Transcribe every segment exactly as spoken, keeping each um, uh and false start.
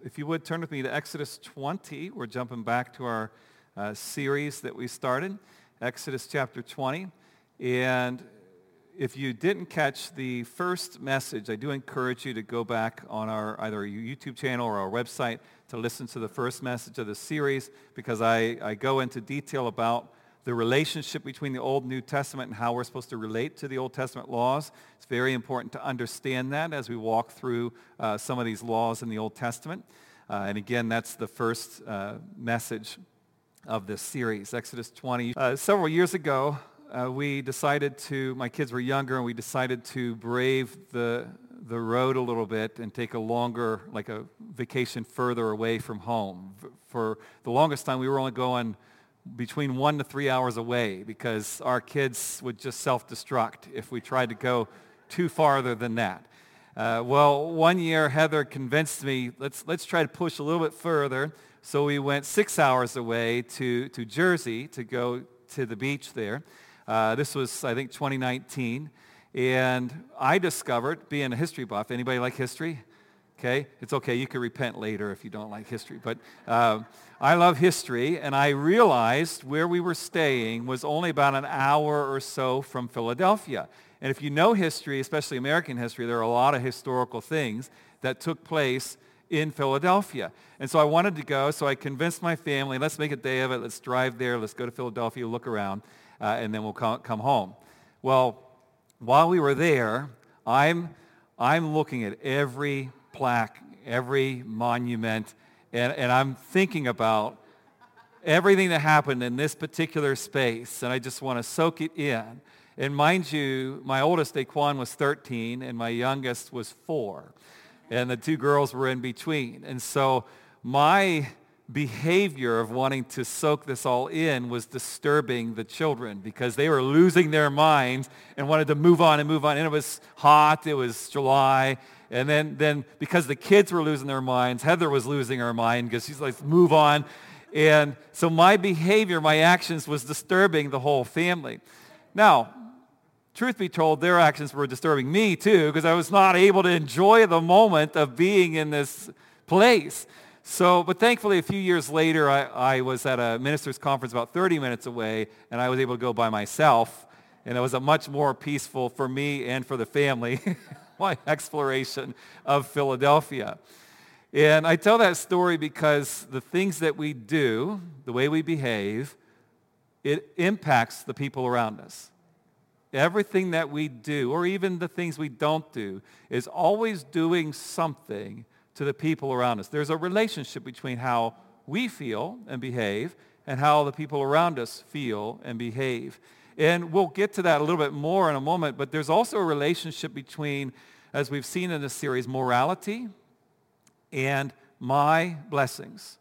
if you would turn with me to Exodus twenty. We're jumping back to our uh, series that we started, Exodus chapter twenty. And if you didn't catch the first message, I do encourage you to go back on our either our YouTube channel or our website to listen to the first message of the series, because I, I go into detail about the relationship between the Old and New Testament and how we're supposed to relate to the Old Testament laws. It's very important to understand that as we walk through uh, some of these laws in the Old Testament. Uh, and again, that's the first uh, message of this series, Exodus twenty. Uh, several years ago, uh, we decided to, my kids were younger, and we decided to brave the the road a little bit and take a longer, like a vacation further away from home. For the longest time, we were only going between one to three hours away because our kids would just self-destruct if we tried to go too farther than that. Uh, well, one year Heather convinced me, let's let's try to push a little bit further. So we went six hours away to, to Jersey to go to the beach there. Uh, this was, I think, twenty nineteen. And I discovered, being a history buff, anybody like history? Okay, it's okay, you can repent later if you don't like history. But uh, I love history, and I realized where we were staying was only about an hour or so from Philadelphia. And if you know history, especially American history, there are a lot of historical things that took place in Philadelphia. And so I wanted to go, so I convinced my family, let's make a day of it, let's drive there, let's go to Philadelphia, look around, uh, and then we'll come, come home. Well, while we were there, I'm, I'm looking at every plaque, every monument, and, and I'm thinking about everything that happened in this particular space, and I just want to soak it in. And mind you, my oldest, Daquan, was thirteen, and my youngest was four, and the two girls were in between. And so my behavior of wanting to soak this all in was disturbing the children because they were losing their minds and wanted to move on and move on. And it was hot, it was July, and then, then because the kids were losing their minds, Heather was losing her mind because she's like, move on. And so my behavior, my actions was disturbing the whole family. Now, truth be told, their actions were disturbing me too because I was not able to enjoy the moment of being in this place. So, but thankfully, a few years later, I, I was at a minister's conference about thirty minutes away, and I was able to go by myself, and it was a much more peaceful for me and for the family, my exploration of Philadelphia. And I tell that story because the things that we do, the way we behave, it impacts the people around us. Everything that we do, or even the things we don't do, is always doing something to the people around us. There's a relationship between how we feel and behave and how the people around us feel and behave. And we'll get to that a little bit more in a moment, but there's also a relationship between, as we've seen in this series, morality and my blessings.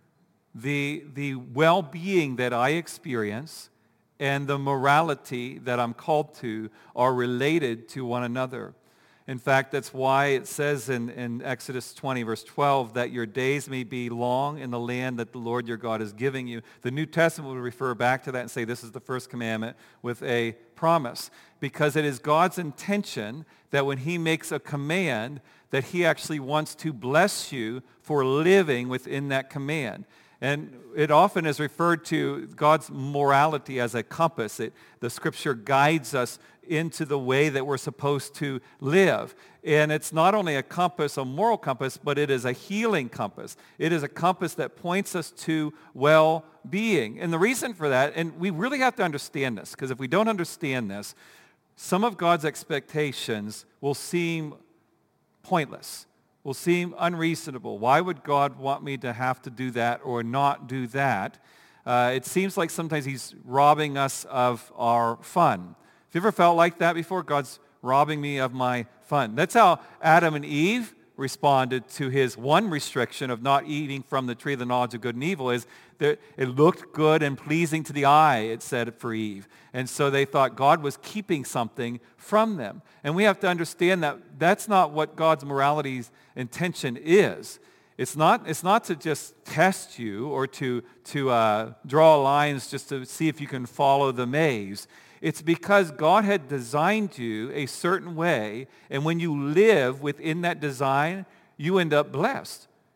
The, the well-being that I experience and the morality that I'm called to are related to one another. In fact, that's why it says in, in Exodus twenty, verse twelve, that your days may be long in the land that the Lord your God is giving you. The New Testament would refer back to that and say this is the first commandment with a promise, because it is God's intention that when he makes a command, that he actually wants to bless you for living within that command. And it often is referred to God's morality as a compass. It, the Scripture guides us into the way that we're supposed to live. And it's not only a compass, a moral compass, but it is a healing compass. It is a compass that points us to well-being. And the reason for that, and we really have to understand this, because if we don't understand this, some of God's expectations will seem pointless, will seem unreasonable. Why would God want me to have to do that or not do that? Uh, it seems like sometimes he's robbing us of our fun. Have you ever felt like that before? God's robbing me of my fun. That's how Adam and Eve responded to his one restriction of not eating from the tree of the knowledge of good and evil, is that it looked good and pleasing to the eye, it said for Eve. And so they thought God was keeping something from them. And we have to understand that that's not what God's morality's intention is. It's not, it's not to just test you or to, to uh, draw lines just to see if you can follow the maze. It's because God had designed you a certain way, and when you live within that design, you end up blessed.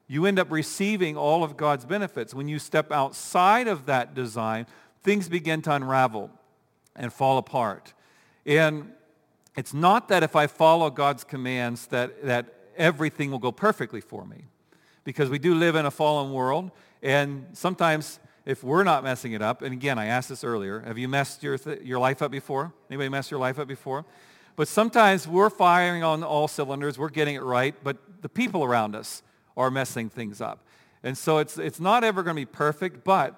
you end up receiving all of God's benefits. When you step outside of that design, things begin to unravel and fall apart. And it's not that if I follow God's commands that, that everything will go perfectly for me. Because we do live in a fallen world, and sometimes if we're not messing it up, and again, I asked this earlier, have you messed your, th- your life up before? Anybody messed your life up before? But sometimes we're firing on all cylinders, we're getting it right, but the people around us are messing things up. And so it's it's not ever going to be perfect, but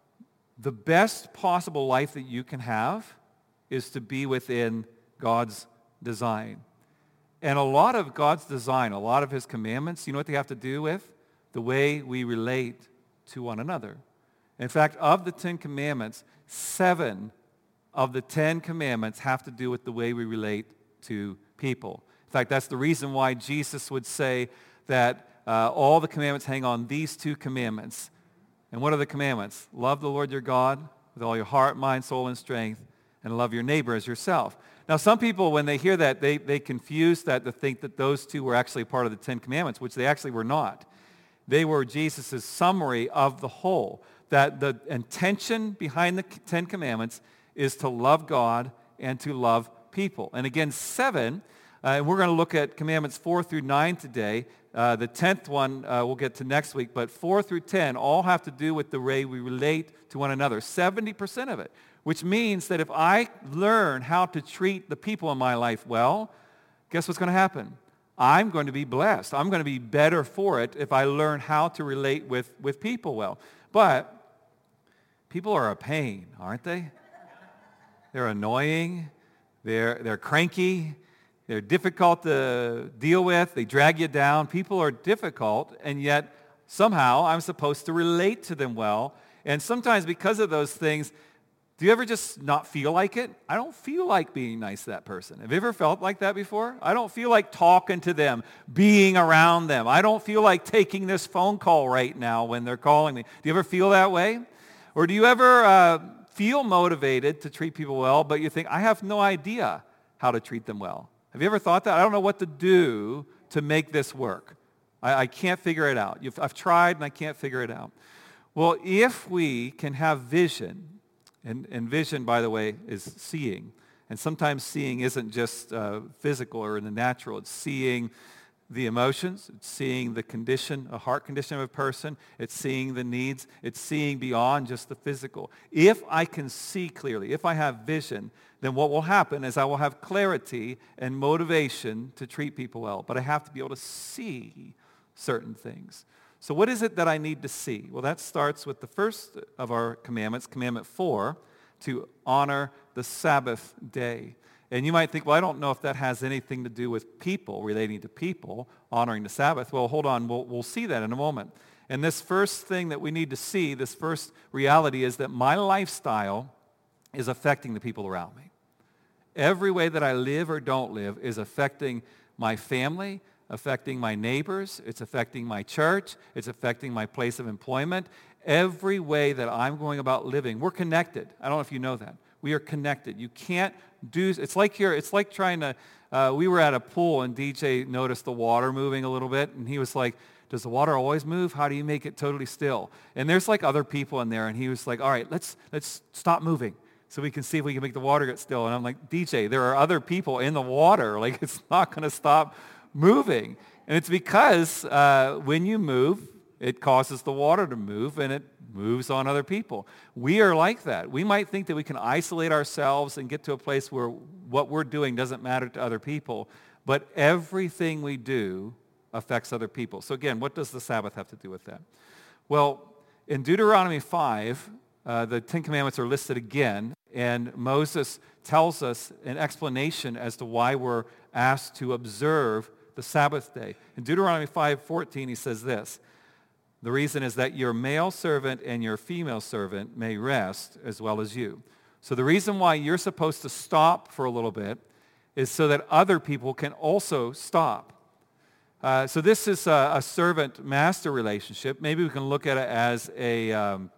the best possible life that you can have is to be within God's design. And a lot of God's design, a lot of his commandments, you know what they have to do with? The way we relate to one another. In fact, of the Ten Commandments, seven of the Ten Commandments have to do with the way we relate to people. In fact, that's the reason why Jesus would say that uh, all the commandments hang on these two commandments. And what are the commandments? Love the Lord your God with all your heart, mind, soul, and strength, and love your neighbor as yourself. Now, some people, when they hear that, they, they confuse that to think that those two were actually part of the Ten Commandments, which they actually were not. They were Jesus' summary of the whole, that the intention behind the Ten Commandments is to love God and to love people. And again, seven, uh, and we're going to look at commandments four through nine today. Uh, the tenth one uh, we'll get to next week, but four through ten all have to do with the way we relate to one another, seventy percent of it, which means that if I learn how to treat the people in my life well, guess what's going to happen? I'm going to be blessed. I'm going to be better for it if I learn how to relate with, with people well. But people are a pain, aren't they? They're annoying. They're, they're cranky. They're difficult to deal with. They drag you down. People are difficult, and yet somehow I'm supposed to relate to them well. And sometimes because of those things, do you ever just not feel like it? I don't feel like being nice to that person. Have you ever felt like that before? I don't feel like talking to them, being around them. I don't feel like taking this phone call right now when they're calling me. Do you ever feel that way? Or do you ever uh, feel motivated to treat people well, but you think, I have no idea how to treat them well? Have you ever thought that? I don't know what to do to make this work. I, I can't figure it out. You've, I've tried and I can't figure it out. Well, if we can have vision, and, and vision, by the way, is seeing. And sometimes seeing isn't just uh, physical or in the natural. It's seeing the emotions. It's seeing the condition, a heart condition of a person. It's seeing the needs. It's seeing beyond just the physical. If I can see clearly, if I have vision, then what will happen is I will have clarity and motivation to treat people well. But I have to be able to see certain things. So what is it that I need to see? Well, that starts with the first of our commandments, commandment four, to honor the Sabbath day. And you might think, well, I don't know if that has anything to do with people, relating to people, honoring the Sabbath. Well, hold on, we'll, we'll see that in a moment. And this first thing that we need to see, this first reality is that my lifestyle is affecting the people around me. Every way that I live or don't live is affecting my family, affecting my neighbors, it's affecting my church, it's affecting my place of employment. Every way that I'm going about living, we're connected. I don't know if you know that. We are connected. You can't do, it's like here, it's like trying to, uh, we were at a pool and D J noticed the water moving a little bit and he was like, does the water always move? How do you make it totally still? And there's like other people in there and he was like, all right, let's let's stop moving so we can see if we can make the water get still. And I'm like, D J, there are other people in the water. Like it's not going to stop moving. And it's because uh, when you move, it causes the water to move and it moves on other people. We are like that. We might think that we can isolate ourselves and get to a place where what we're doing doesn't matter to other people, but everything we do affects other people. So again, what does the Sabbath have to do with that? Well, in Deuteronomy five, uh, the Ten Commandments are listed again, and Moses tells us an explanation as to why we're asked to observe the Sabbath day. In Deuteronomy five fourteen, he says this, the reason is that your male servant and your female servant may rest as well as you. So the reason why you're supposed to stop for a little bit is so that other people can also stop. Uh, so this is a, a servant-master relationship. Maybe we can look at it as a um,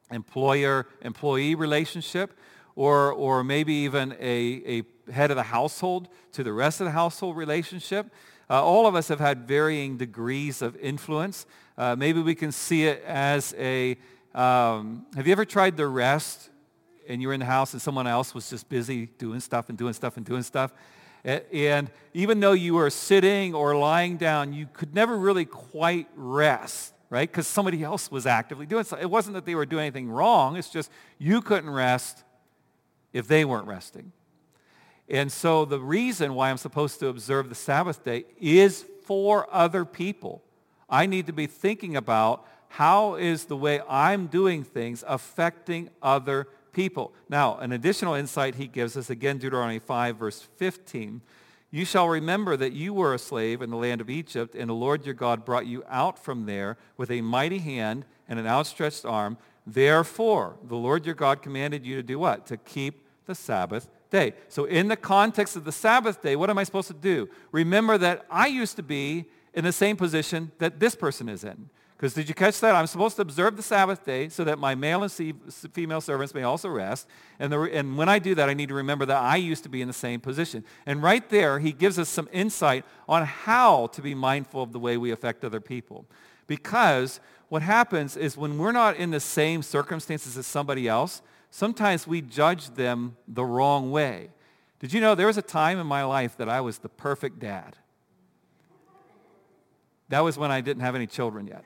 employer-employee relationship, or or maybe even a, a head of the household to the rest of the household relationship. Uh, all of us have had varying degrees of influence. Uh, maybe we can see it as a, um, have you ever tried to rest and you were in the house and someone else was just busy doing stuff and doing stuff and doing stuff? And even though you were sitting or lying down, you could never really quite rest, right? Because somebody else was actively doing something. It wasn't that they were doing anything wrong. It's just you couldn't rest if they weren't resting. And so the reason why I'm supposed to observe the Sabbath day is for other people. I need to be thinking about how is the way I'm doing things affecting other people. Now, an additional insight he gives us, again, Deuteronomy five, verse fifteen. You shall remember that you were a slave in the land of Egypt, and the Lord your God brought you out from there with a mighty hand and an outstretched arm. Therefore, the Lord your God commanded you to do what? To keep the Sabbath day. So in the context of the Sabbath day, what am I supposed to do? Remember that I used to be in the same position that this person is in. Because did you catch that? I'm supposed to observe the Sabbath day so that my male and female servants may also rest. And, the, and when I do that, I need to remember that I used to be in the same position. And right there, he gives us some insight on how to be mindful of the way we affect other people. Because what happens is when we're not in the same circumstances as somebody else, sometimes we judge them the wrong way. Did you know there was a time in my life that I was the perfect dad? That was when I didn't have any children yet.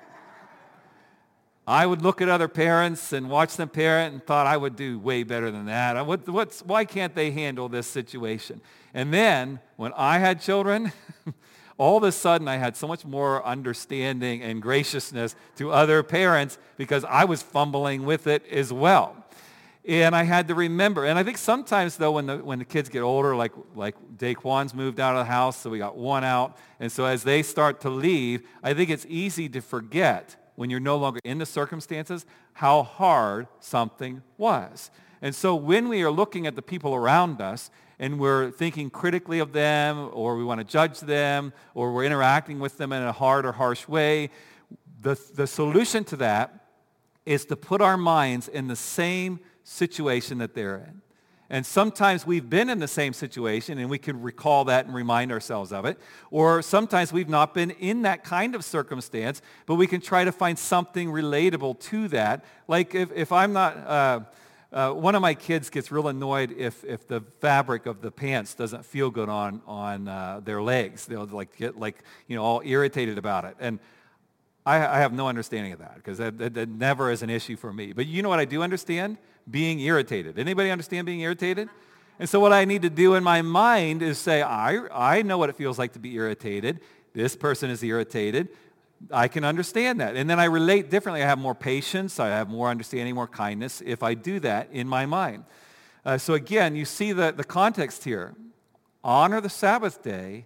I would look at other parents and watch them parent and thought I would do way better than that. I, what, what's, why can't they handle this situation? And then when I had children, all of a sudden I had so much more understanding and graciousness to other parents because I was fumbling with it as well. And I had to remember, and I think sometimes though when the when the kids get older, like like Daquan's moved out of the house, so we got one out, and so as they start to leave, I think it's easy to forget when you're no longer in the circumstances, how hard something was. And so when we are looking at the people around us and we're thinking critically of them, or we want to judge them, or we're interacting with them in a hard or harsh way, the, the solution to that is to put our minds in the same situation that they're in. And sometimes we've been in the same situation and we can recall that and remind ourselves of it. Or sometimes we've not been in that kind of circumstance, but we can try to find something relatable to that. Like if, if I'm not, uh, uh, one of my kids gets real annoyed if, if the fabric of the pants doesn't feel good on, on uh, their legs. They'll like get like, you know, all irritated about it. And I, I have no understanding of that because that, that, that never is an issue for me. But you know what I do understand? Being irritated. Anybody understand being irritated? And so what I need to do in my mind is say, I, I know what it feels like to be irritated. This person is irritated. I can understand that. And then I relate differently. I have more patience. I have more understanding, more kindness if I do that in my mind. Uh, so again, you see the, the context here. Honor the Sabbath day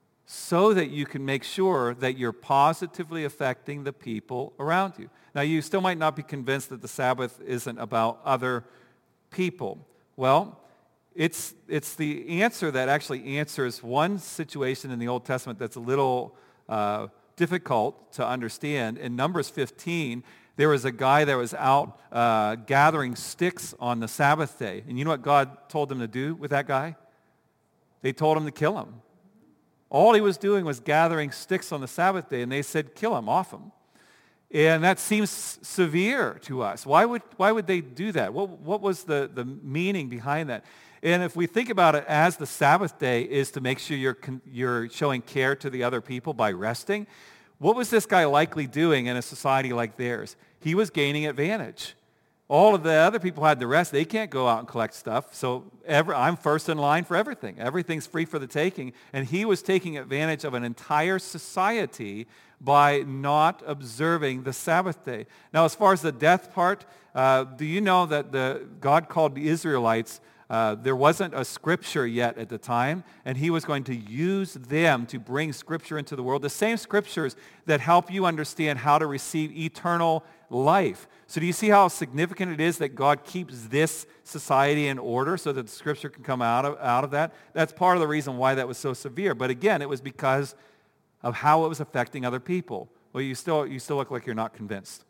so that you can make sure that you're positively affecting the people around you. Now, you still might not be convinced that the Sabbath isn't about other people. Well, it's, it's the answer that actually answers one situation in the Old Testament that's a little uh, difficult to understand. In Numbers fifteen, there was a guy that was out uh, gathering sticks on the Sabbath day. And you know what God told them to do with that guy? They told him to kill him. All he was doing was gathering sticks on the Sabbath day, and they said, kill him, off him. And that seems severe to us. Why would, why would they do that? What, what was the, the meaning behind that? And if we think about it as the Sabbath day is to make sure you're, you're showing care to the other people by resting, what was this guy likely doing in a society like theirs? He was gaining advantage. All of the other people had the rest. They can't go out and collect stuff. So every, I'm first in line for everything. Everything's free for the taking. And he was taking advantage of an entire society by not observing the Sabbath day. Now, as far as the death part, uh, do you know that the God called the Israelites, uh, there wasn't a scripture yet at the time, and he was going to use them to bring scripture into the world, the same scriptures that help you understand how to receive eternal life. So do you see how significant it is that God keeps this society in order so that the scripture can come out of, out of that? That's part of the reason why that was so severe. But again, it was because of how it was affecting other people. Well, you still, you still look like you're not convinced.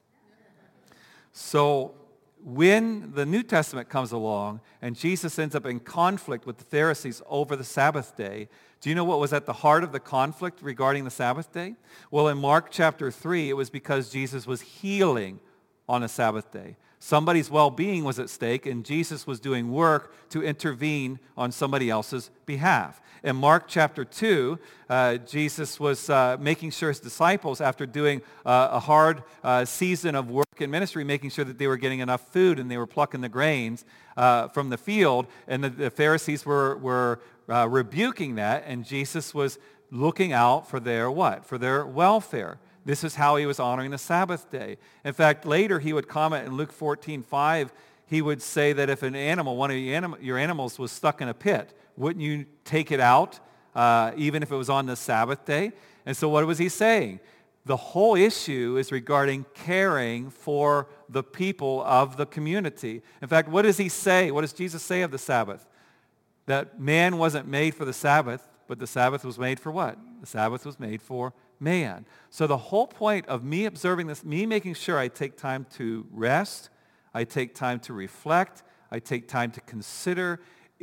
So when the New Testament comes along and Jesus ends up in conflict with the Pharisees over the Sabbath day, Do you know what was at the heart of the conflict regarding the Sabbath day? Well, in Mark chapter three, it was because Jesus was healing on a Sabbath day. Somebody's well-being was at stake, and Jesus was doing work to intervene on somebody else's behalf. In Mark chapter two, uh, Jesus was uh, making sure his disciples, after doing uh, a hard uh, season of work and ministry, making sure that they were getting enough food and they were plucking the grains uh, from the field, and the, the Pharisees were, were uh, rebuking that, and Jesus was looking out for their what? For their welfare. This is how he was honoring the Sabbath day. In fact, later he would comment in Luke fourteen five, he would say that if an animal, one of your, anim- your animals was stuck in a pit, wouldn't you take it out uh, even if it was on the Sabbath day? And so what was he saying? The whole issue is regarding caring for the people of the community. In fact, what does he say? What does Jesus say of the Sabbath? That man wasn't made for the Sabbath, but the Sabbath was made for what? The Sabbath was made for man. So the whole point of me observing this, me making sure I take time to rest, I take time to reflect, I take time to consider,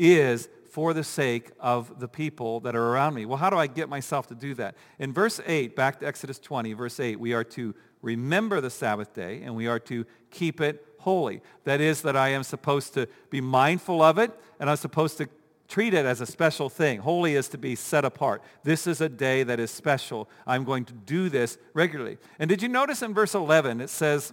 is for the sake of the people that are around me. Well, how do I get myself to do that? In verse eight, back to Exodus twenty, verse eight, we are to remember the Sabbath day and we are to keep it holy. That is, that I am supposed to be mindful of it, and I'm supposed to treat it as a special thing. Holy is to be set apart. This is a day that is special. I'm going to do this regularly. And did you notice in verse eleven, it says,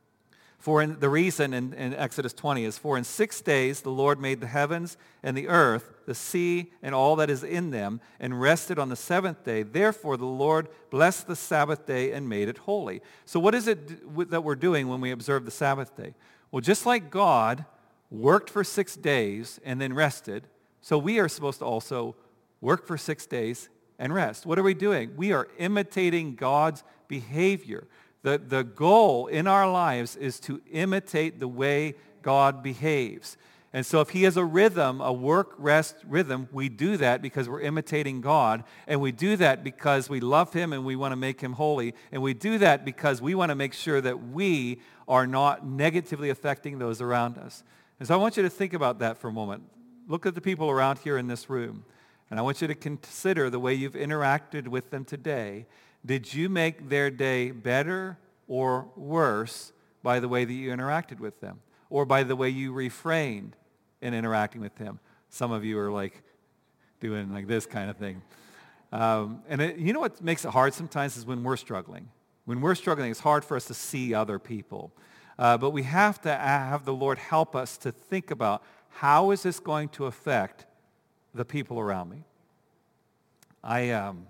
for in, the reason in, in Exodus twenty is, for in six days the Lord made the heavens and the earth, the sea, and all that is in them, and rested on the seventh day. Therefore the Lord blessed the Sabbath day and made it holy. So what is it that we're doing when we observe the Sabbath day? Well, just like God worked for six days and then rested, so we are supposed to also work for six days and rest. What are we doing? We are imitating God's behavior. The, the goal in our lives is to imitate the way God behaves. And so if he has a rhythm, a work-rest rhythm, we do that because we're imitating God. And we do that because we love him and we want to make him holy. And we do that because we want to make sure that we are not negatively affecting those around us. And so I want you to think about that for a moment. Look at the people around here in this room, and I want you to consider the way you've interacted with them today. Did you make their day better or worse by the way that you interacted with them, or by the way you refrained in interacting with them? Some of you are like doing like this kind of thing. Um, and it, you know what makes it hard sometimes is when we're struggling. When we're struggling, it's hard for us to see other people. Uh, but we have to have the Lord help us to think about, how is this going to affect the people around me? I, um,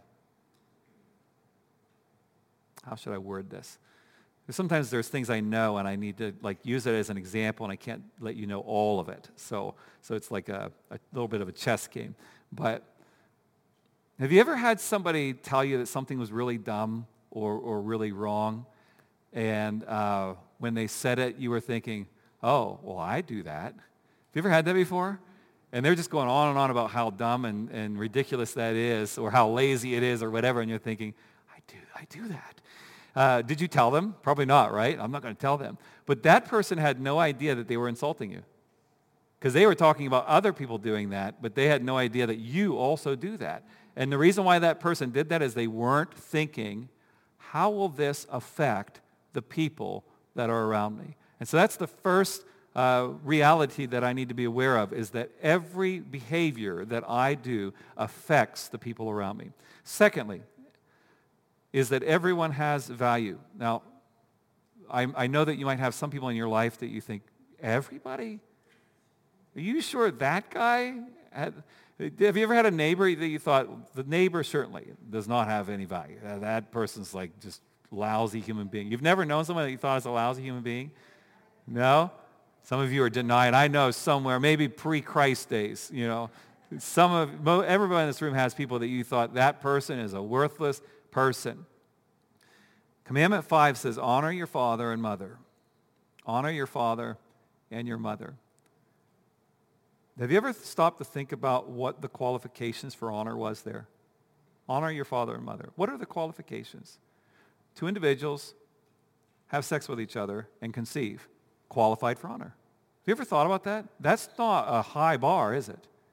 how should I word this? Because sometimes there's things I know and I need to like use it as an example, and I can't let you know all of it. So, so it's like a, a little bit of a chess game. But have you ever had somebody tell you that something was really dumb or, or really wrong, and uh, when they said it, you were thinking, oh, well, I do that. Have you ever had that before? And they're just going on and on about how dumb and, and ridiculous that is, or how lazy it is, or whatever, and you're thinking, I do, I do that. Uh, did you tell them? Probably not, right? I'm not going to tell them. But that person had no idea that they were insulting you, because they were talking about other people doing that, but they had no idea that you also do that. And the reason why that person did that is they weren't thinking, how will this affect the people that are around me? And so that's the first Uh, reality that I need to be aware of, is that every behavior that I do affects the people around me. Secondly, is that everyone has value. Now, I, I know that you might have some people in your life that you think, everybody? Are you sure that guy had... Have you ever had a neighbor that you thought, the neighbor certainly does not have any value. That person's like just lousy human being. You've never known someone that you thought is a lousy human being? No? Some of you are denying. I know somewhere, maybe pre-Christ days, you know. Some of, everybody in this room has people that you thought that person is a worthless person. Commandment five says, honor your father and mother. Honor your father and your mother. Have you ever stopped to think about what the qualifications for honor was there? Honor your father and mother. What are the qualifications? Two individuals have sex with each other and conceive. Qualified for honor. Have you ever thought about that? That's not a high bar, is it?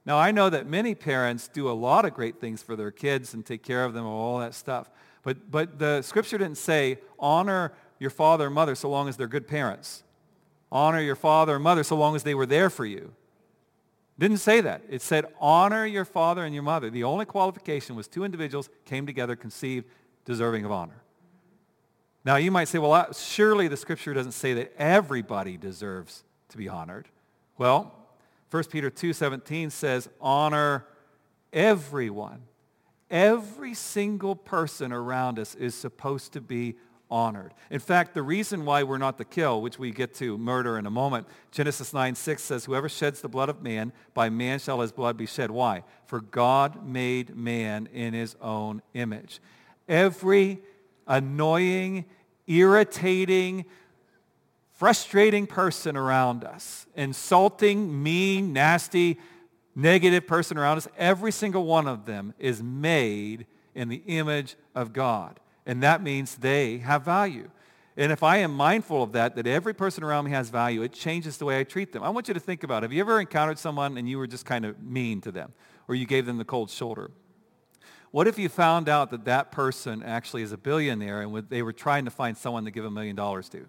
Now, I know that many parents do a lot of great things for their kids and take care of them and all that stuff. But, but the scripture didn't say, honor your father and mother so long as they're good parents. Honor your father and mother so long as they were there for you. It didn't say that. It said, honor your father and your mother. The only qualification was two individuals came together, conceived, deserving of honor. Now, you might say, well, surely the scripture doesn't say that everybody deserves to be honored. Well, First Peter two seventeen says, honor everyone. Every single person around us is supposed to be honored. In fact, the reason why we're not to kill, which we get to murder in a moment, Genesis nine six says, whoever sheds the blood of man, by man shall his blood be shed. Why? For God made man in his own image. Every annoying, irritating, frustrating person around us, insulting, mean, nasty, negative person around us, every single one of them is made in the image of God. And that means they have value. And if I am mindful of that, that every person around me has value, it changes the way I treat them. I want you to think about it. Have you ever encountered someone and you were just kind of mean to them, or you gave them the cold shoulder? What if you found out that that person actually is a billionaire and they were trying to find someone to give a million dollars to?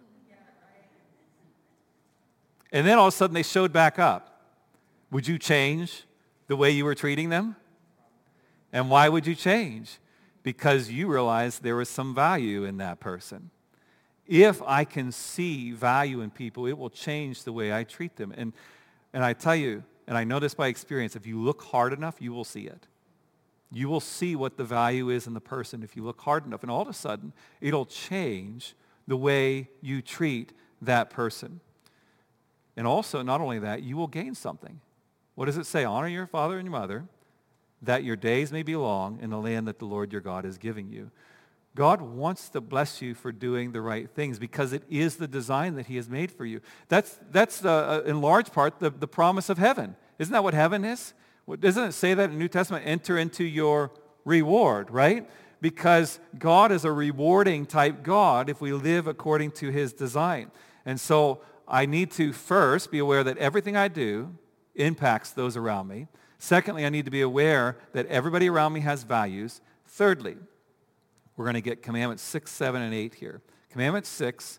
And then all of a sudden they showed back up. Would you change the way you were treating them? And why would you change? Because you realized there was some value in that person. If I can see value in people, it will change the way I treat them. And, and I tell you, and I know this by experience, if you look hard enough, you will see it. You will see what the value is in the person if you look hard enough. And all of a sudden, it'll change the way you treat that person. And also, not only that, you will gain something. What does it say? Honor your father and your mother, that your days may be long in the land that the Lord your God is giving you. God wants to bless you for doing the right things because it is the design that he has made for you. That's, that's uh, in large part, the, the promise of heaven. Isn't that what heaven is? What, doesn't it say that in the New Testament? Enter into your reward, right? Because God is a rewarding type God if we live according to his design. And so I need to first be aware that everything I do impacts those around me. Secondly, I need to be aware that everybody around me has values. Thirdly, we're going to get commandments six, seven, and eight here. Commandment six,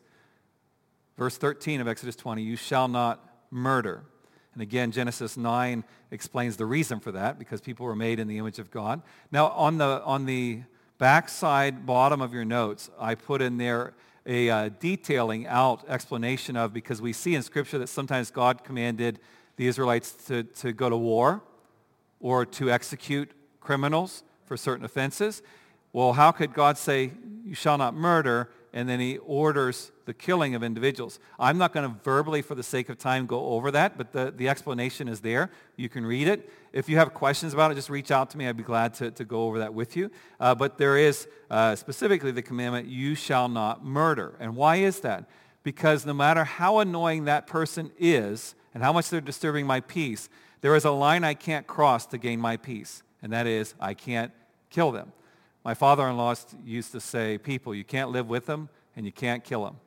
verse thirteen of Exodus twenty, you shall not murder. And again, Genesis nine explains the reason for that, because people were made in the image of God. Now, on the, on the backside bottom of your notes, I put in there a uh, detailing out explanation of, because we see in Scripture that sometimes God commanded the Israelites to, to go to war or to execute criminals for certain offenses. Well, how could God say, you shall not murder, and then he orders the killing of individuals? I'm not going to verbally, for the sake of time, go over that, but the, the explanation is there. You can read it. If you have questions about it, just reach out to me. I'd be glad to, to go over that with you. Uh, but there is uh, specifically the commandment, you shall not murder. And why is that? Because no matter how annoying that person is and how much they're disturbing my peace, there is a line I can't cross to gain my peace, and that is I can't kill them. My father-in-law used to say, people, you can't live with them and you can't kill them.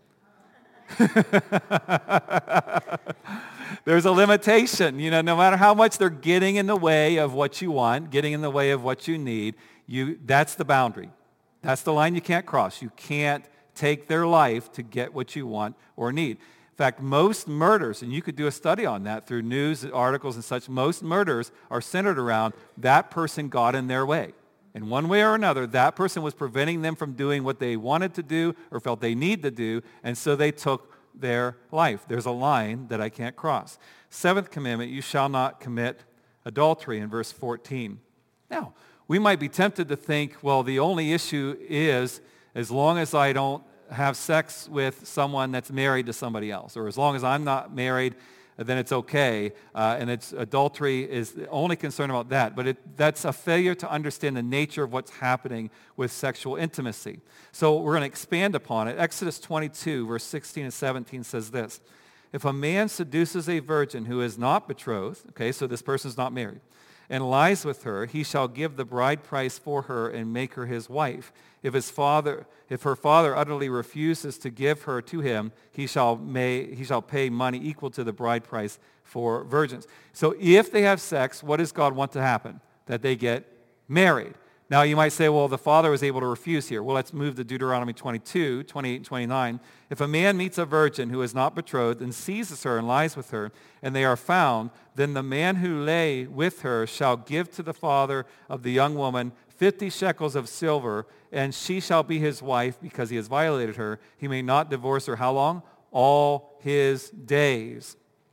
There's a limitation. You know, no matter how much they're getting in the way of what you want, getting in the way of what you need, you that's the boundary. That's the line you can't cross. You can't take their life to get what you want or need. In fact, most murders, and you could do a study on that through news articles and such, most murders are centered around that person got in their way. In one way or another, that person was preventing them from doing what they wanted to do or felt they need to do, and so they took their life. There's a line that I can't cross. Seventh commandment, you shall not commit adultery, in verse fourteen. Now, we might be tempted to think, well, the only issue is as long as I don't have sex with someone that's married to somebody else, or as long as I'm not married, then it's okay, uh, and it's adultery is the only concern about that. But it, that's a failure to understand the nature of what's happening with sexual intimacy. So we're going to expand upon it. Exodus twenty-two, verse sixteen and seventeen says this. If a man seduces a virgin who is not betrothed, okay, so this person's not married, and lies with her, he shall give the bride price for her and make her his wife. If his father, if her father utterly refuses to give her to him, he shall may he shall pay money equal to the bride price for virgins. So if they have sex, what does God want to happen? That they get married. Now you might say, well, the father was able to refuse here. Well, let's move to Deuteronomy twenty-two, twenty-eight and twenty-nine. If a man meets a virgin who is not betrothed and seizes her and lies with her, and they are found, then the man who lay with her shall give to the father of the young woman fifty shekels of silver, and she shall be his wife because he has violated her. He may not divorce her. How long? All his days.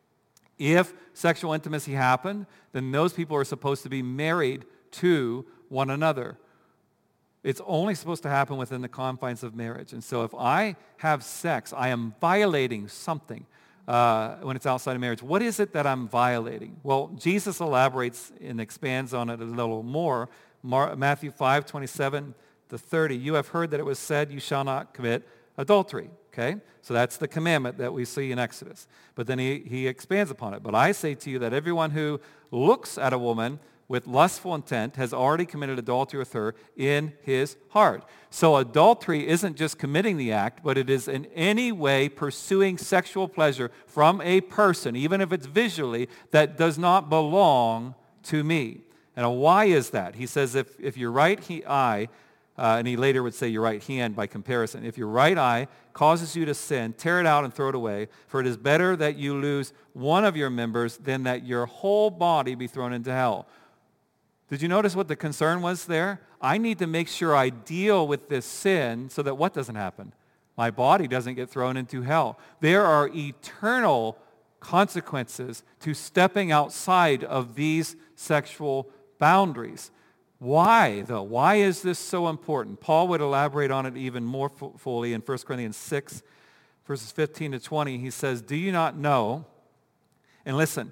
If sexual intimacy happened, then those people are supposed to be married to one another. It's only supposed to happen within the confines of marriage. And so if I have sex, I am violating something uh, when it's outside of marriage. What is it that I'm violating? Well, Jesus elaborates and expands on it a little more. Mar- Matthew five, twenty-seven to thirty. You have heard that it was said, you shall not commit adultery. Okay? So that's the commandment that we see in Exodus. But then he, he expands upon it. But I say to you that everyone who looks at a woman with lustful intent has already committed adultery with her in his heart. So adultery isn't just committing the act, but it is in any way pursuing sexual pleasure from a person, even if it's visually, that does not belong to me. And why is that? He says if, if your right eye, uh, and he later would say your right hand by comparison, if your right eye causes you to sin, tear it out and throw it away, for it is better that you lose one of your members than that your whole body be thrown into hell. Did you notice what the concern was there? I need to make sure I deal with this sin so that what doesn't happen? My body doesn't get thrown into hell. There are eternal consequences to stepping outside of these sexual boundaries. Why, though? Why is this so important? Paul would elaborate on it even more f- fully in First Corinthians six, verses fifteen to twenty. He says, do you not know? And listen,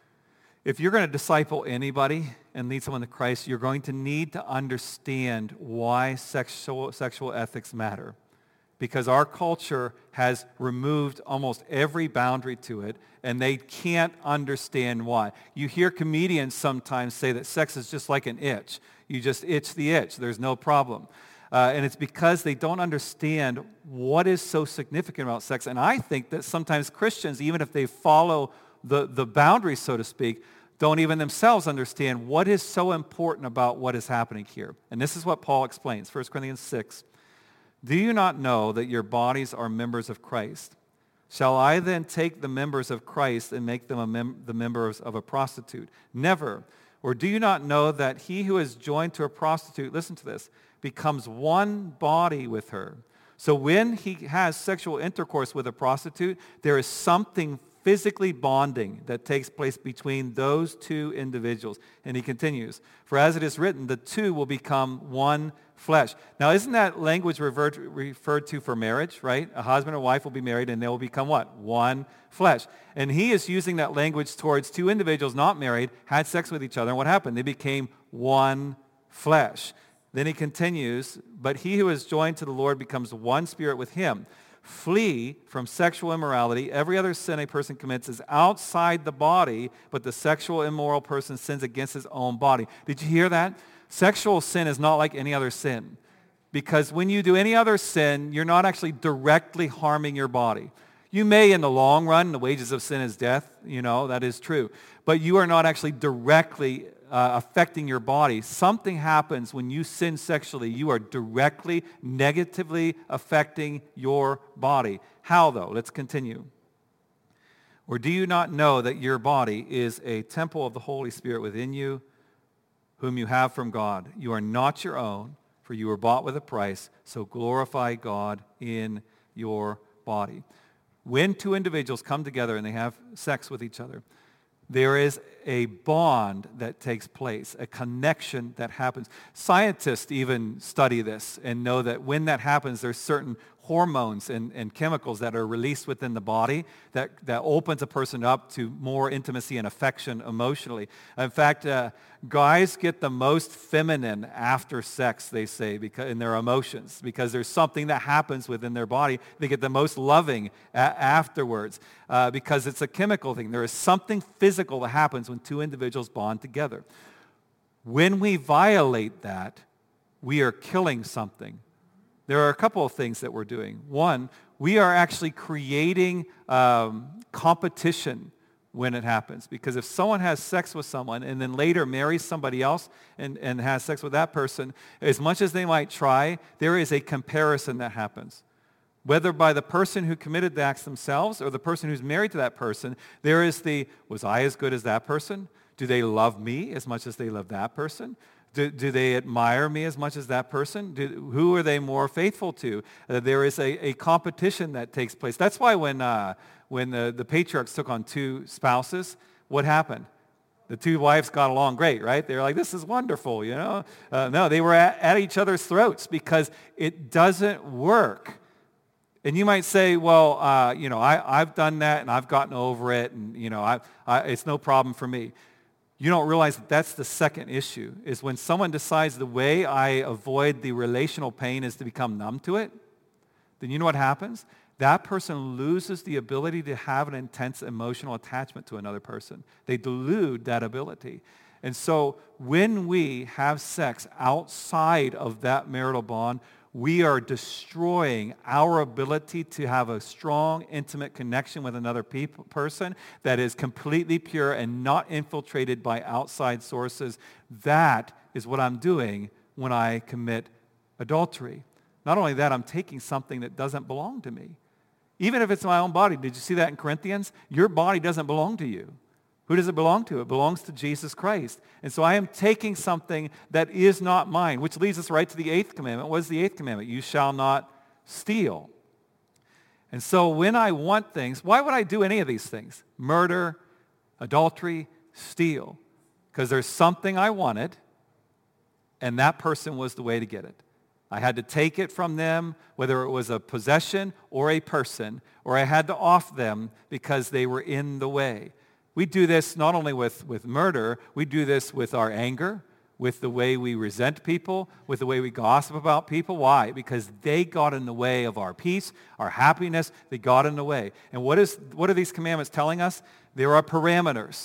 if you're going to disciple anybody and lead someone to Christ, you're going to need to understand why sexual, sexual ethics matter. Because our culture has removed almost every boundary to it, and they can't understand why. You hear comedians sometimes say that sex is just like an itch. You just itch the itch. There's no problem. Uh, and it's because they don't understand what is so significant about sex. And I think that sometimes Christians, even if they follow the, the boundaries, so to speak, don't even themselves understand what is so important about what is happening here. And this is what Paul explains, First Corinthians six. Do you not know that your bodies are members of Christ? Shall I then take the members of Christ and make them a mem- the members of a prostitute? Never. Or do you not know that he who is joined to a prostitute, listen to this, becomes one body with her? So when he has sexual intercourse with a prostitute, there is something physically bonding that takes place between those two individuals. And he continues, for as it is written, the two will become one flesh. Now, isn't that language referred, referred to for marriage, right? A husband and wife will be married and they will become what? One flesh. And he is using that language towards two individuals not married, had sex with each other, and what happened? They became one flesh. Then he continues, but he who is joined to the Lord becomes one spirit with him. Flee from sexual immorality. Every other sin a person commits is outside the body, but the sexual immoral person sins against his own body. Did you hear that? Sexual sin is not like any other sin. Because when you do any other sin, you're not actually directly harming your body. You may in the long run, the wages of sin is death, you know, that is true. But you are not actually directly Uh, affecting your body. Something happens when you sin sexually. You are directly, negatively affecting your body. How, though? Let's continue. Or do you not know that your body is a temple of the Holy Spirit within you, whom you have from God? You are not your own, for you were bought with a price, so glorify God in your body. When two individuals come together and they have sex with each other, there is a bond that takes place, a connection that happens. Scientists even study this and know that when that happens, there's certain hormones and, and chemicals that are released within the body that, that opens a person up to more intimacy and affection emotionally. In fact, uh, guys get the most feminine after sex, they say, because, in their emotions, because there's something that happens within their body. They get the most loving a- afterwards uh, because it's a chemical thing. There is something physical that happens when two individuals bond together. When we violate that, we are killing something. There are a couple of things that we're doing. One, we are actually creating um, competition when it happens. Because if someone has sex with someone and then later marries somebody else and, and has sex with that person, as much as they might try, there is a comparison that happens. Whether by the person who committed the acts themselves or the person who's married to that person, there is the, was I as good as that person? Do they love me as much as they love that person? Do, do they admire me as much as that person? Do, who are they more faithful to? Uh, there is a, a competition that takes place. That's why when, uh, when the, the patriarchs took on two spouses, what happened? The two wives got along great, right? They were like, this is wonderful, you know? Uh, no, they were at, at each other's throats because it doesn't work. And you might say, well, uh, you know, I, I've done that and I've gotten over it and, you know, I, I, it's no problem for me. You don't realize that that's the second issue, is when someone decides the way I avoid the relational pain is to become numb to it, then you know what happens? That person loses the ability to have an intense emotional attachment to another person. They delude that ability. And so when we have sex outside of that marital bond, we are destroying our ability to have a strong, intimate connection with another people, person that is completely pure and not infiltrated by outside sources. That is what I'm doing when I commit adultery. Not only that, I'm taking something that doesn't belong to me. Even if it's my own body. Did you see that in Corinthians? Your body doesn't belong to you. Who does it belong to? It belongs to Jesus Christ. And so I am taking something that is not mine, which leads us right to the eighth commandment. What is the eighth commandment? You shall not steal. And so when I want things, why would I do any of these things? Murder, adultery, steal. Because there's something I wanted, and that person was the way to get it. I had to take it from them, whether it was a possession or a person, or I had to off them because they were in the way. We do this not only with, with murder, we do this with our anger, with the way we resent people, with the way we gossip about people. Why? Because they got in the way of our peace, our happiness. They got in the way. And what is what are these commandments telling us? There are parameters.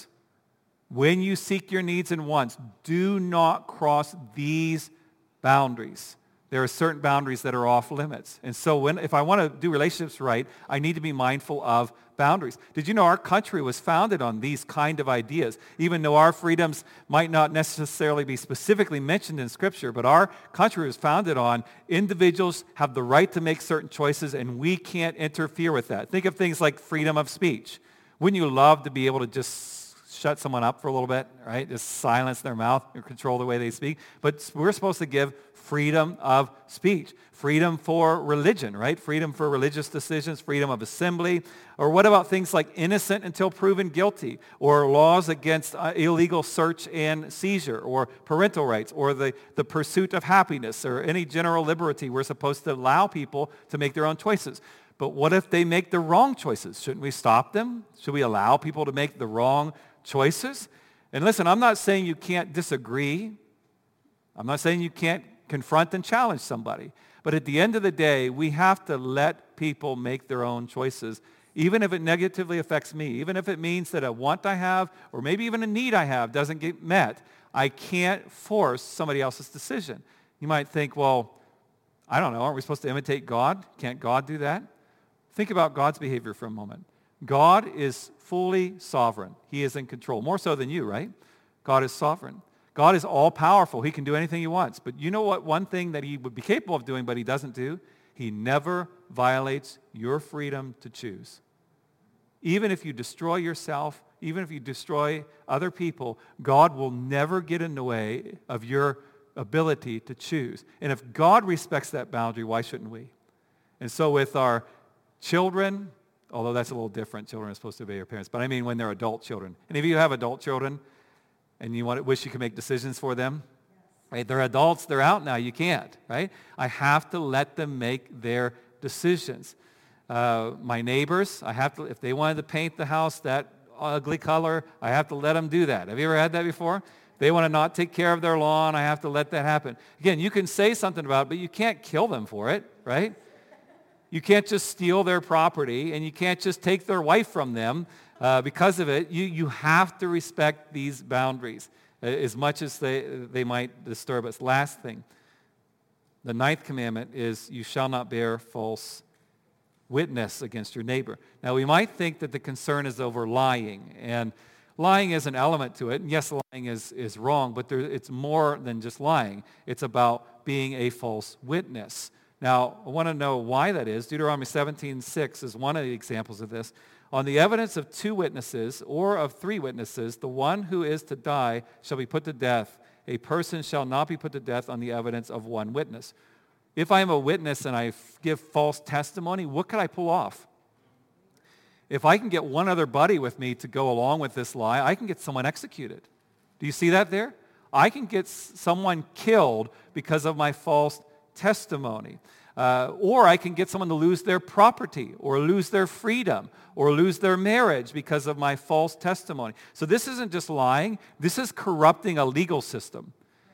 When you seek your needs and wants, do not cross these boundaries. There are certain boundaries that are off limits. And so when if I want to do relationships right, I need to be mindful of boundaries. Did you know our country was founded on these kind of ideas? Even though our freedoms might not necessarily be specifically mentioned in Scripture, but our country was founded on individuals have the right to make certain choices, and we can't interfere with that. Think of things like freedom of speech. Wouldn't you love to be able to just shut someone up for a little bit, right? Just silence their mouth or control the way they speak. But we're supposed to give freedom of speech, freedom for religion, right? Freedom for religious decisions, freedom of assembly. Or what about things like innocent until proven guilty, or laws against uh, illegal search and seizure, or parental rights, or the, the pursuit of happiness, or any general liberty? We're supposed to allow people to make their own choices. But what if they make the wrong choices? Shouldn't we stop them? Should we allow people to make the wrong choices? And listen, I'm not saying you can't disagree. I'm not saying you can't confront and challenge somebody. But at the end of the day, we have to let people make their own choices, even if it negatively affects me, even if it means that a want I have, or maybe even a need I have, doesn't get met. I can't force somebody else's decision. You might think, well, I don't know, aren't we supposed to imitate God? Can't God do that? Think about God's behavior for a moment. God is fully sovereign. He is in control, more so than you, right? God is sovereign. God is all-powerful. He can do anything he wants. But you know what? One thing that he would be capable of doing, but he doesn't do? He never violates your freedom to choose. Even if you destroy yourself, even if you destroy other people, God will never get in the way of your ability to choose. And if God respects that boundary, why shouldn't we? And so with our children, although that's a little different, children are supposed to obey their parents, but I mean when they're adult children. Any of you have adult children? And you want to, wish you could make decisions for them? Right? They're adults. They're out now. You can't. Right? I have to let them make their decisions. Uh, my neighbors, I have to. If they wanted to paint the house that ugly color, I have to let them do that. Have you ever had that before? They want to not take care of their lawn. I have to let that happen. Again, you can say something about it, but you can't kill them for it. Right? You can't just steal their property, and you can't just take their wife from them. Uh, because of it, you, you have to respect these boundaries. as much as they, they might disturb us. Last thing, the ninth commandment is you shall not bear false witness against your neighbor. Now, we might think that the concern is over lying, and lying is an element to it. And yes, lying is, is wrong, but there, it's more than just lying. It's about being a false witness. Now, I want to know why that is. Deuteronomy seventeen six is one of the examples of this. On the evidence of two witnesses or of three witnesses, the one who is to die shall be put to death. A person shall not be put to death on the evidence of one witness. If I am a witness and I f- give false testimony, what could I pull off? If I can get one other buddy with me to go along with this lie, I can get someone executed. Do you see that there? I can get s- someone killed because of my false testimony. Uh, or I can get someone to lose their property or lose their freedom or lose their marriage because of my false testimony. So this isn't just lying. This is corrupting a legal system.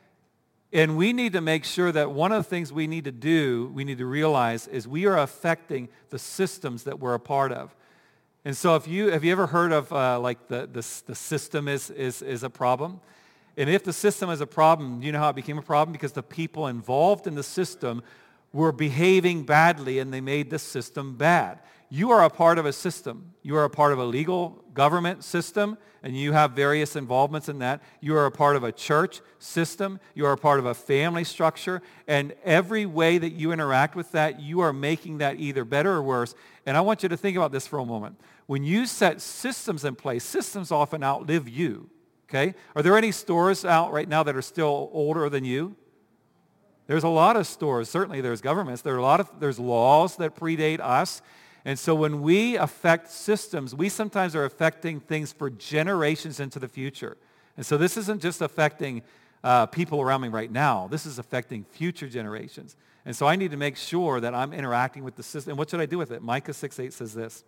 And we need to make sure that one of the things we need to do, we need to realize, is we are affecting the systems that we're a part of. And so if you, have you ever heard of uh, like the, the, the system is, is, is a problem? And if the system is a problem, you know how it became a problem? Because the people involved in the system were behaving badly and they made the system bad. You are a part of a system. You are a part of a legal government system, and you have various involvements in that. You are a part of a church system. You are a part of a family structure. And every way that you interact with that, you are making that either better or worse. And I want you to think about this for a moment. When you set systems in place, systems often outlive you. Okay? Are there any stores out right now that are still older than you? There's a lot of stores. Certainly there's governments. There are a lot of, there's laws that predate us. And so when we affect systems, we sometimes are affecting things for generations into the future. And so this isn't just affecting uh, people around me right now. This is affecting future generations. And so I need to make sure that I'm interacting with the system. And what should I do with it? Micah six eight says this.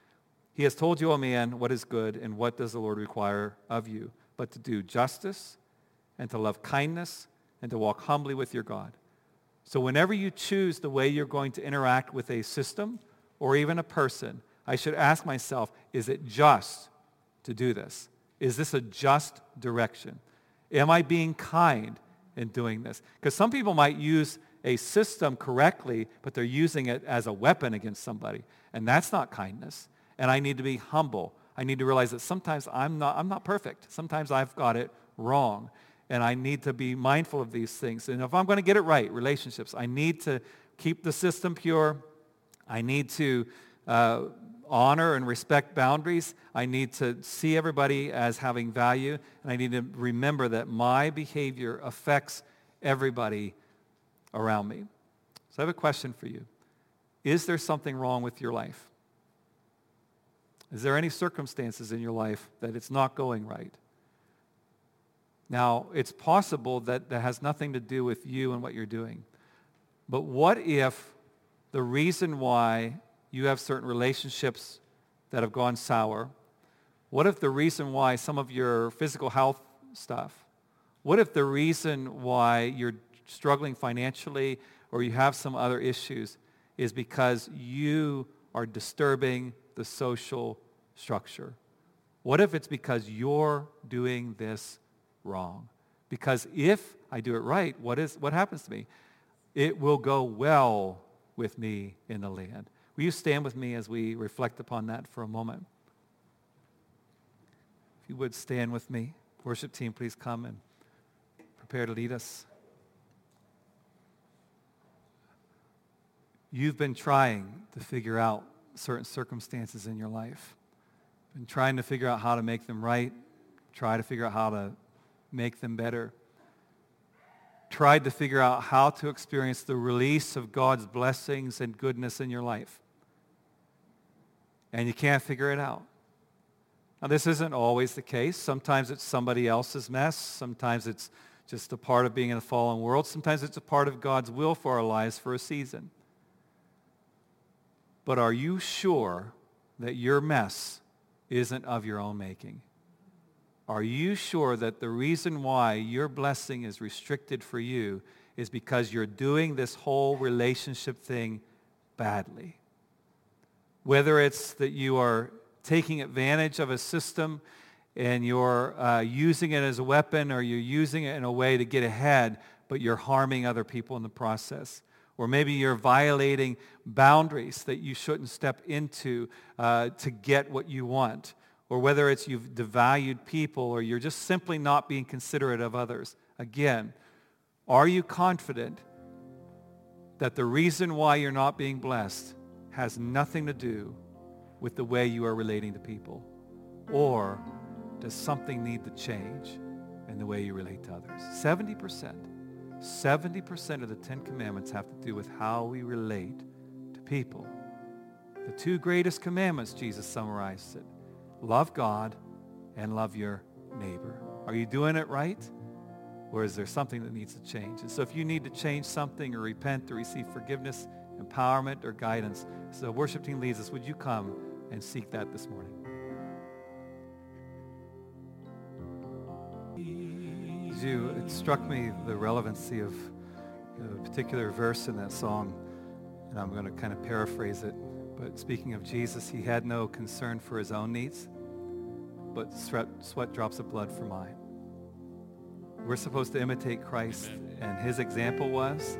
He has told you, O man, what is good, and what does the Lord require of you, but to do justice and to love kindness and to walk humbly with your God. So whenever you choose the way you're going to interact with a system or even a person, I should ask myself, is it just to do this? Is this a just direction? Am I being kind in doing this? Because some people might use a system correctly, but they're using it as a weapon against somebody. And that's not kindness. And I need to be humble. I need to realize that sometimes I'm not, I'm not perfect. Sometimes I've got it wrong. And I need to be mindful of these things. And if I'm going to get it right, relationships, I need to keep the system pure. I need to uh, honor and respect boundaries. I need to see everybody as having value. And I need to remember that my behavior affects everybody around me. So I have a question for you. Is there something wrong with your life? Is there any circumstances in your life that it's not going right? Now, it's possible that that has nothing to do with you and what you're doing. But what if the reason why you have certain relationships that have gone sour, what if the reason why some of your physical health stuff, what if the reason why you're struggling financially or you have some other issues is because you are disturbing the social structure? What if it's because you're doing this wrong? Because if I do it right, what is what happens to me? It will go well with me in the land. Will you stand with me as we reflect upon that for a moment? If you would stand with me. Worship team, please come and prepare to lead us. You've been trying to figure out certain circumstances in your life. Been trying to figure out how to make them right. Try to figure out how to make them better. Tried to figure out how to experience the release of God's blessings and goodness in your life. And you can't figure it out. Now, this isn't always the case. Sometimes it's somebody else's mess. Sometimes it's just a part of being in a fallen world. Sometimes it's a part of God's will for our lives for a season. But are you sure that your mess isn't of your own making? Are you sure that the reason why your blessing is restricted for you is because you're doing this whole relationship thing badly? Whether it's that you are taking advantage of a system and you're uh, using it as a weapon, or you're using it in a way to get ahead, but you're harming other people in the process. Or maybe you're violating boundaries that you shouldn't step into uh, to get what you want. Or whether it's you've devalued people, or you're just simply not being considerate of others. Again, are you confident that the reason why you're not being blessed has nothing to do with the way you are relating to people? Or does something need to change in the way you relate to others? seventy percent. seventy percent of the Ten Commandments have to do with how we relate to people. The two greatest commandments, Jesus summarized it. Love God and love your neighbor. Are you doing it right? Or is there something that needs to change? And so if you need to change something or repent or receive forgiveness, empowerment, or guidance, so the worship team leads us, would you come and seek that this morning? You, it struck me the relevancy of a particular verse in that song, and I'm going to kind of paraphrase it. But speaking of Jesus, he had no concern for his own needs, but sweat, sweat drops of blood for mine. We're supposed to imitate Christ, and his example was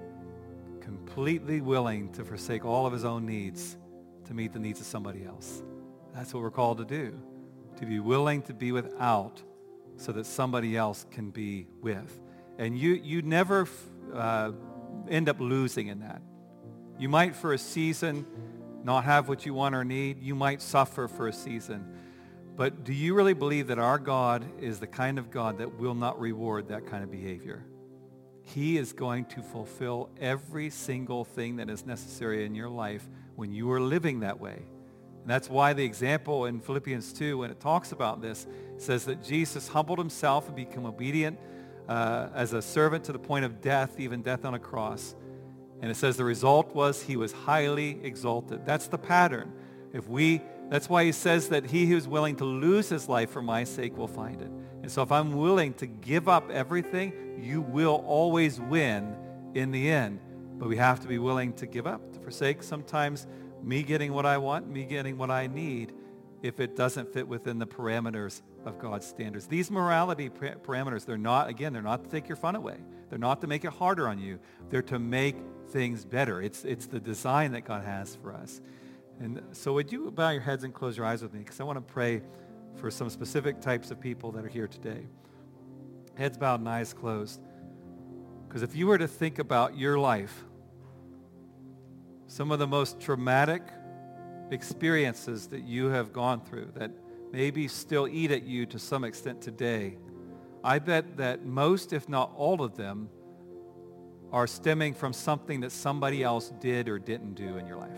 completely willing to forsake all of his own needs to meet the needs of somebody else. That's what we're called to do, to be willing to be without so that somebody else can be with. And you, you never uh, end up losing in that. You might for a season not have what you want or need. You might suffer for a season. But do you really believe that our God is the kind of God that will not reward that kind of behavior? He is going to fulfill every single thing that is necessary in your life when you are living that way. And that's why the example in Philippians two, when it talks about this, says that Jesus humbled himself and became obedient uh, as a servant to the point of death, even death on a cross. And it says the result was he was highly exalted. That's the pattern. If we, that's why he says that he who is willing to lose his life for my sake will find it. And so if I'm willing to give up everything, you will always win in the end. But we have to be willing to give up, to forsake sometimes me getting what I want, me getting what I need, if it doesn't fit within the parameters of God's standards. These morality parameters, they're not, again, they're not to take your fun away. They're not to make it harder on you. They're to make things better. It's, it's the design that God has for us. And so would you bow your heads and close your eyes with me, because I want to pray for some specific types of people that are here today. Heads bowed and eyes closed. Because if you were to think about your life, some of the most traumatic experiences that you have gone through that maybe still eat at you to some extent today, I bet that most, if not all of them, are stemming from something that somebody else did or didn't do in your life.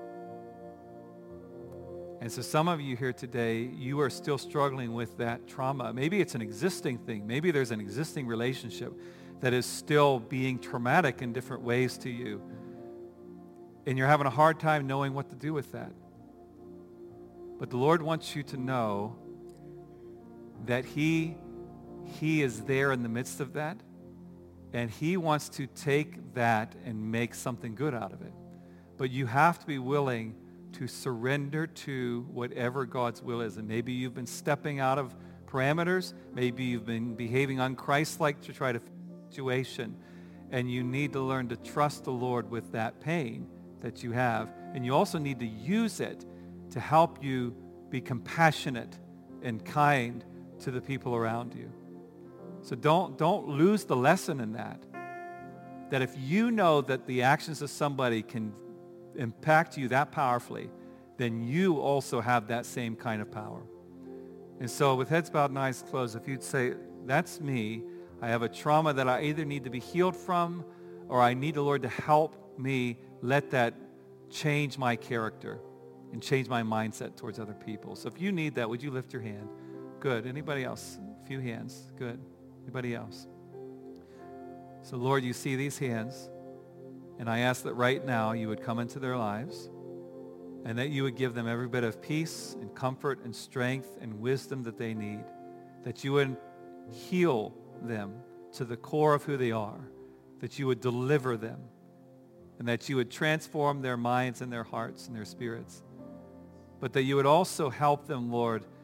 And so some of you here today, you are still struggling with that trauma. Maybe it's an existing thing. Maybe there's an existing relationship that is still being traumatic in different ways to you. And you're having a hard time knowing what to do with that. But the Lord wants you to know that he, he is there in the midst of that. And he wants to take that and make something good out of it. But you have to be willing to surrender to whatever God's will is. And maybe you've been stepping out of parameters. Maybe you've been behaving un-Christ-like to try to fix the situation. And you need to learn to trust the Lord with that pain that you have. And you also need to use it to help you be compassionate and kind to the people around you. So don't, don't lose the lesson in that. That if you know that the actions of somebody can impact you that powerfully, then you also have that same kind of power. And so with heads bowed and eyes closed, if you'd say, that's me, I have a trauma that I either need to be healed from, or I need the Lord to help me let that change my character and change my mindset towards other people. So if you need that, would you lift your hand? Good. Anybody else? A few hands. Good. Anybody else? So Lord, you see these hands, and I ask that right now you would come into their lives and that you would give them every bit of peace and comfort and strength and wisdom that they need, that you would heal them to the core of who they are, that you would deliver them, and that you would transform their minds and their hearts and their spirits, but that you would also help them, Lord,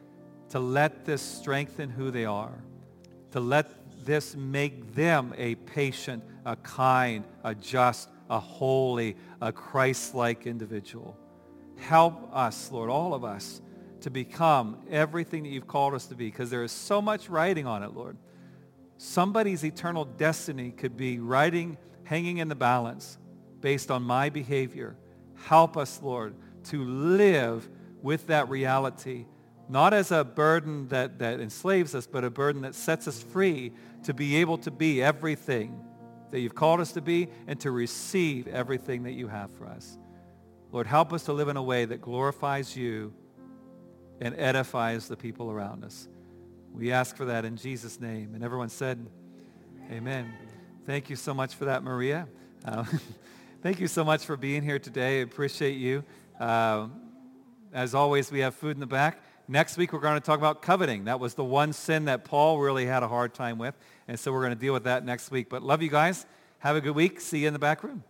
to let this strengthen who they are, to let this make them a patient, a kind, a just, a holy, a Christ-like individual. Help us, Lord, all of us, to become everything that you've called us to be, because there is so much writing on it, Lord. Somebody's eternal destiny could be writing, hanging in the balance based on my behavior. Help us, Lord, to live with that reality, not as a burden that, that enslaves us, but a burden that sets us free to be able to be everything that you've called us to be and to receive everything that you have for us. Lord, help us to live in a way that glorifies you and edifies the people around us. We ask for that in Jesus' name. And everyone said, amen. Thank you so much for that, Maria. Uh, thank you so much for being here today. I appreciate you. Uh, as always, we have food in the back. Next week, we're going to talk about coveting. That was the one sin that Paul really had a hard time with. And so we're going to deal with that next week. But love you guys. Have a good week. See you in the back room.